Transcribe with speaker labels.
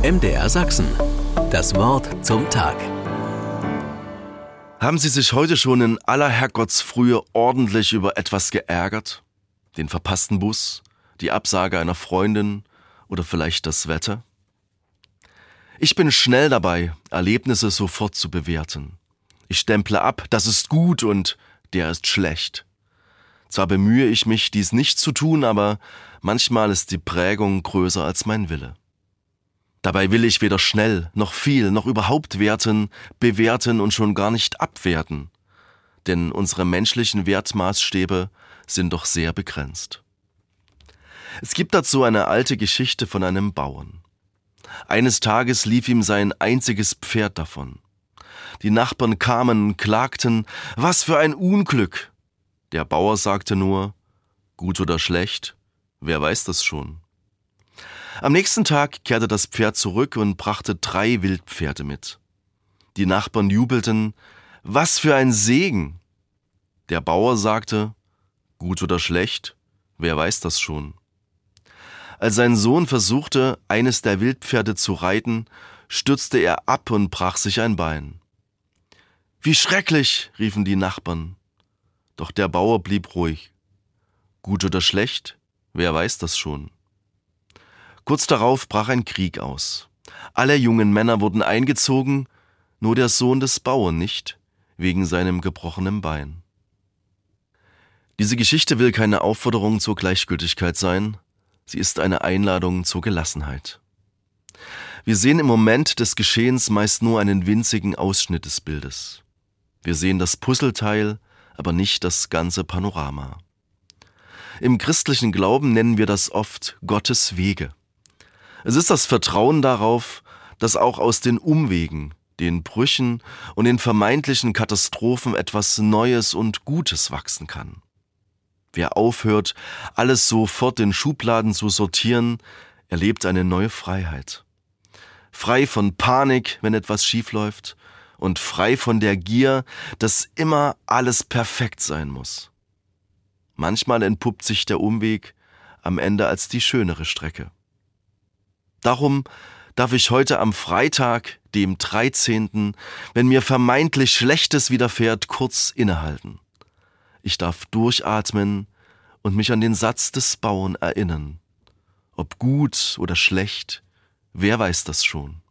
Speaker 1: MDR Sachsen. Das Wort zum Tag.
Speaker 2: Haben Sie sich heute schon in aller Herrgottsfrühe ordentlich über etwas geärgert? Den verpassten Bus, die Absage einer Freundin oder vielleicht das Wetter? Ich bin schnell dabei, Erlebnisse sofort zu bewerten. Ich stemple ab, das ist gut und der ist schlecht. Zwar bemühe ich mich, dies nicht zu tun, aber manchmal ist die Prägung größer als mein Wille. Dabei will ich weder schnell, noch viel, noch überhaupt werten, bewerten und schon gar nicht abwerten. Denn unsere menschlichen Wertmaßstäbe sind doch sehr begrenzt. Es gibt dazu eine alte Geschichte von einem Bauern. Eines Tages lief ihm sein einziges Pferd davon. Die Nachbarn kamen und klagten, was für ein Unglück! Der Bauer sagte nur, gut oder schlecht, wer weiß das schon. Am nächsten Tag kehrte das Pferd zurück und brachte 3 Wildpferde mit. Die Nachbarn jubelten, was für ein Segen! Der Bauer sagte, gut oder schlecht, wer weiß das schon. Als sein Sohn versuchte, eines der Wildpferde zu reiten, stürzte er ab und brach sich ein Bein. Wie schrecklich, riefen die Nachbarn. Doch der Bauer blieb ruhig. Gut oder schlecht, wer weiß das schon. Kurz darauf brach ein Krieg aus. Alle jungen Männer wurden eingezogen, nur der Sohn des Bauern nicht, wegen seinem gebrochenen Bein. Diese Geschichte will keine Aufforderung zur Gleichgültigkeit sein, sie ist eine Einladung zur Gelassenheit. Wir sehen im Moment des Geschehens meist nur einen winzigen Ausschnitt des Bildes. Wir sehen das Puzzleteil, aber nicht das ganze Panorama. Im christlichen Glauben nennen wir das oft Gottes Wege. Es ist das Vertrauen darauf, dass auch aus den Umwegen, den Brüchen und den vermeintlichen Katastrophen etwas Neues und Gutes wachsen kann. Wer aufhört, alles sofort in Schubladen zu sortieren, erlebt eine neue Freiheit. Frei von Panik, wenn etwas schiefläuft, und frei von der Gier, dass immer alles perfekt sein muss. Manchmal entpuppt sich der Umweg am Ende als die schönere Strecke. Darum darf ich heute am Freitag, dem 13., wenn mir vermeintlich Schlechtes widerfährt, kurz innehalten. Ich darf durchatmen und mich an den Satz des Bauern erinnern. Ob gut oder schlecht, wer weiß das schon.